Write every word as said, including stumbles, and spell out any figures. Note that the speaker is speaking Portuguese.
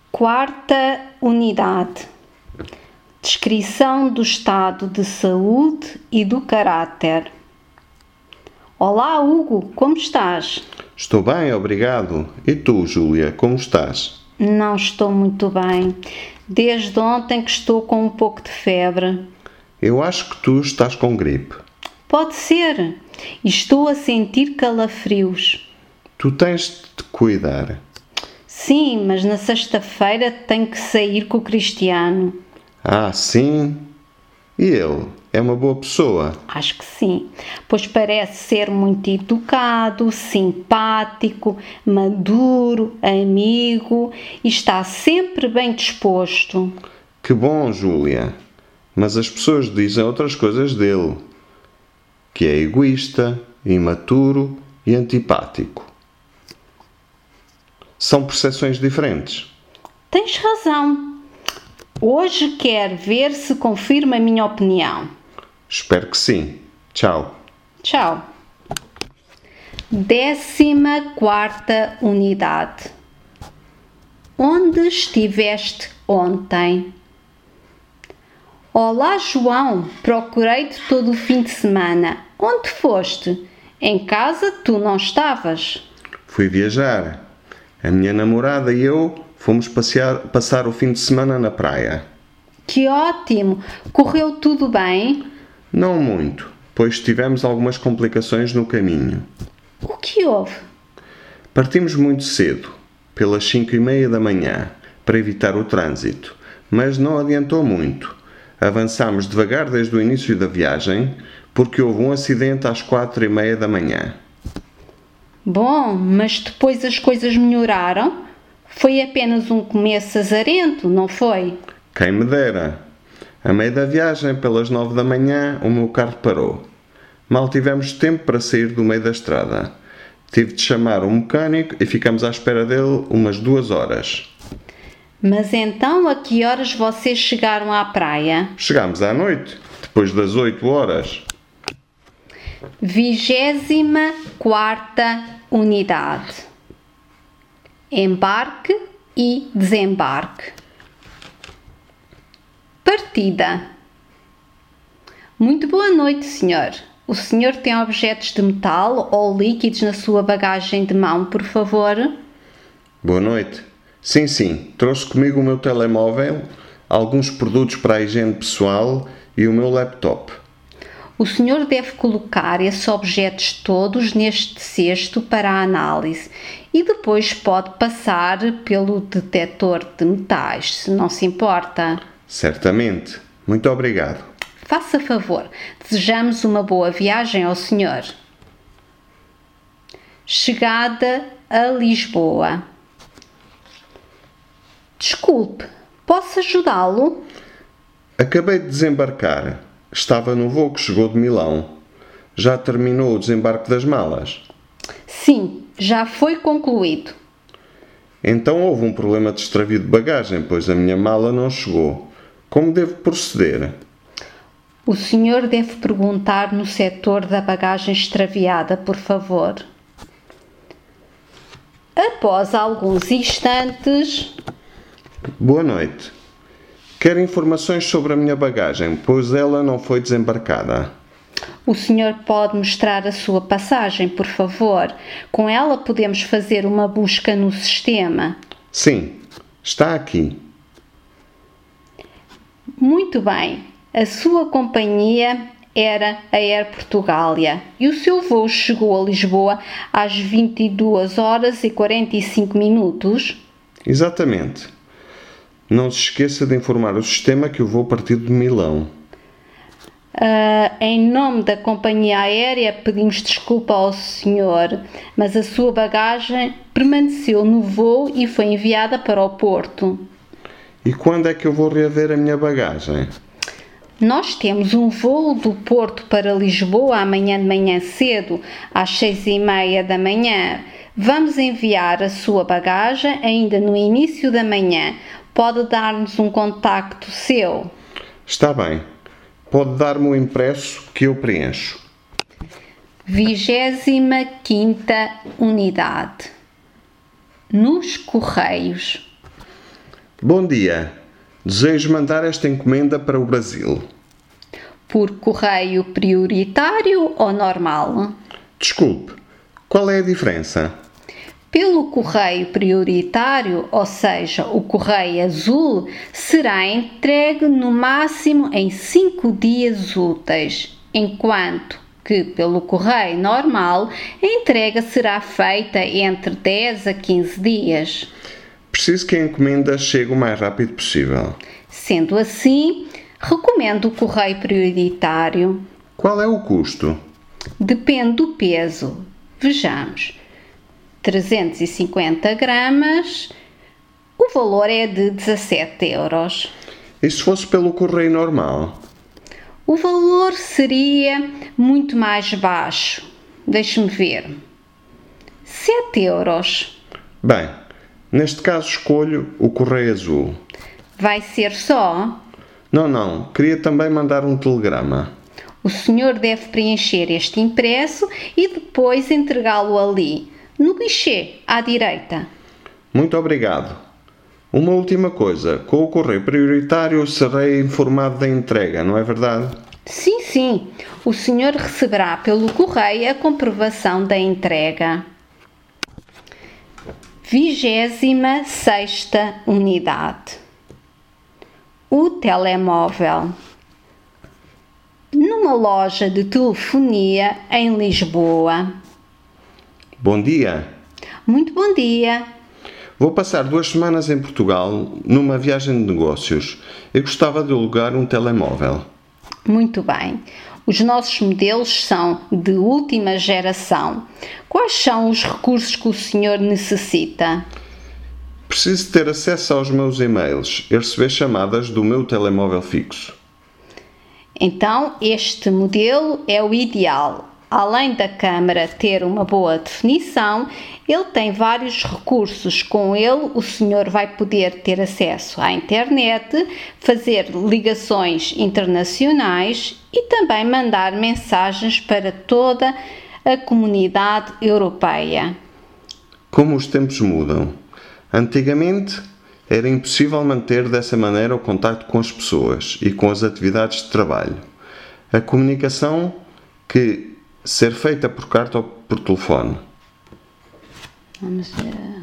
Quarta unidade. Descrição do estado de saúde e do caráter. Olá, Hugo, como estás? Estou bem, obrigado. E tu, Júlia, como estás? Não estou muito bem. Desde ontem que estou com um pouco de febre. Eu acho que tu estás com gripe. Pode ser. E estou a sentir calafrios. Tu tens de te cuidar. Sim, mas na sexta-feira tenho que sair com o Cristiano. Ah, sim? E ele? É uma boa pessoa? Acho que sim, pois parece ser muito educado, simpático, maduro, amigo e está sempre bem disposto. Que bom, Júlia. Mas as pessoas dizem outras coisas dele. Que é egoísta, imaturo e antipático. São percepções diferentes. Tens razão. Hoje quero ver se confirma a minha opinião. Espero que sim. Tchau. Tchau. Décima quarta unidade. Onde estiveste ontem? Olá, João. Procurei-te todo o fim de semana. Onde foste? Em casa tu não estavas. Fui viajar. A minha namorada e eu fomos passear, passar o fim de semana na praia. Que ótimo! Correu tudo bem? Não muito, pois tivemos algumas complicações no caminho. O que houve? Partimos muito cedo, pelas cinco e meia da manhã, para evitar o trânsito, mas não adiantou muito. Avançámos devagar desde o início da viagem, porque houve um acidente às quatro e meia da manhã. Bom, mas depois as coisas melhoraram? Foi apenas um começo azarento, não foi? Quem me dera! A meio da viagem, pelas nove da manhã, o meu carro parou. Mal tivemos tempo para sair do meio da estrada. Tive de chamar um mecânico e ficamos à espera dele umas duas horas. Mas então a que horas vocês chegaram à praia? Chegámos à noite, depois das oito horas. Vigésima quarta unidade. Embarque e desembarque. Partida. Muito boa noite, senhor. O senhor tem objetos de metal ou líquidos na sua bagagem de mão, por favor? Boa noite. Sim, sim. Trouxe comigo o meu telemóvel, alguns produtos para a higiene pessoal e o meu laptop. O senhor deve colocar esses objetos todos neste cesto para a análise e depois pode passar pelo detector de metais, se não se importa. Certamente. Muito obrigado. Faça favor. Desejamos uma boa viagem ao senhor. Chegada a Lisboa. Desculpe, posso ajudá-lo? Acabei de desembarcar. Estava no voo que chegou de Milão. Já terminou o desembarque das malas? Sim, já foi concluído. Então houve um problema de extravio de bagagem, pois a minha mala não chegou. Como devo proceder? O senhor deve perguntar no setor da bagagem extraviada, por favor. Após alguns instantes... Boa noite. Quero informações sobre a minha bagagem, pois ela não foi desembarcada. O senhor pode mostrar a sua passagem, por favor? Com ela podemos fazer uma busca no sistema. Sim, está aqui. Muito bem. A sua companhia era a Air Portugália e o seu voo chegou a Lisboa às vinte e duas horas e quarenta e cinco minutos? Exatamente. Não se esqueça de informar o sistema que eu vou partir de Milão. Uh, em nome da companhia aérea, pedimos desculpa ao senhor, mas a sua bagagem permaneceu no voo e foi enviada para o Porto. E quando é que eu vou reaver a minha bagagem? Nós temos um voo do Porto para Lisboa amanhã de manhã cedo, às seis e meia da manhã. Vamos enviar a sua bagagem ainda no início da manhã. Pode dar-nos um contacto seu? Está bem. Pode dar-me o impresso que eu preencho. Vigésima quinta unidade. Nos Correios. Bom dia. Desejo mandar esta encomenda para o Brasil. Por correio prioritário ou normal? Desculpe, qual é a diferença? Pelo correio prioritário, ou seja, o correio azul, será entregue no máximo em cinco dias úteis, enquanto que pelo correio normal a entrega será feita entre dez a quinze dias. Preciso que a encomenda chegue o mais rápido possível. Sendo assim, recomendo o correio prioritário. Qual é o custo? Depende do peso. Vejamos. trezentos e cinquenta gramas, o valor é de dezassete euros. E se fosse pelo correio normal? O valor seria muito mais baixo. Deixe-me ver. sete euros. Bem, neste caso escolho o correio azul. Vai ser só? Não, não. Queria também mandar um telegrama. O senhor deve preencher este impresso e depois entregá-lo ali, no guichê, à direita. Muito obrigado. Uma última coisa. Com o correio prioritário serei informado da entrega, não é verdade? Sim, sim. O senhor receberá pelo correio a comprovação da entrega. Vigésima sexta unidade. O telemóvel. Numa loja de telefonia em Lisboa. Bom dia. Muito bom dia. Vou passar duas semanas em Portugal numa viagem de negócios. Eu gostava de alugar um telemóvel. Muito bem. Os nossos modelos são de última geração. Quais são os recursos que o senhor necessita? Preciso ter acesso aos meus e-mails e receber chamadas do meu telemóvel fixo. Então, este modelo é o ideal. Além da câmara ter uma boa definição, ele tem vários recursos. Com ele, o senhor vai poder ter acesso à internet, fazer ligações internacionais e também mandar mensagens para toda a comunidade europeia. Como os tempos mudam. Antigamente, era impossível manter dessa maneira o contacto com as pessoas e com as atividades de trabalho. A comunicação que ser feita por carta ou por telefone. Vamos ver.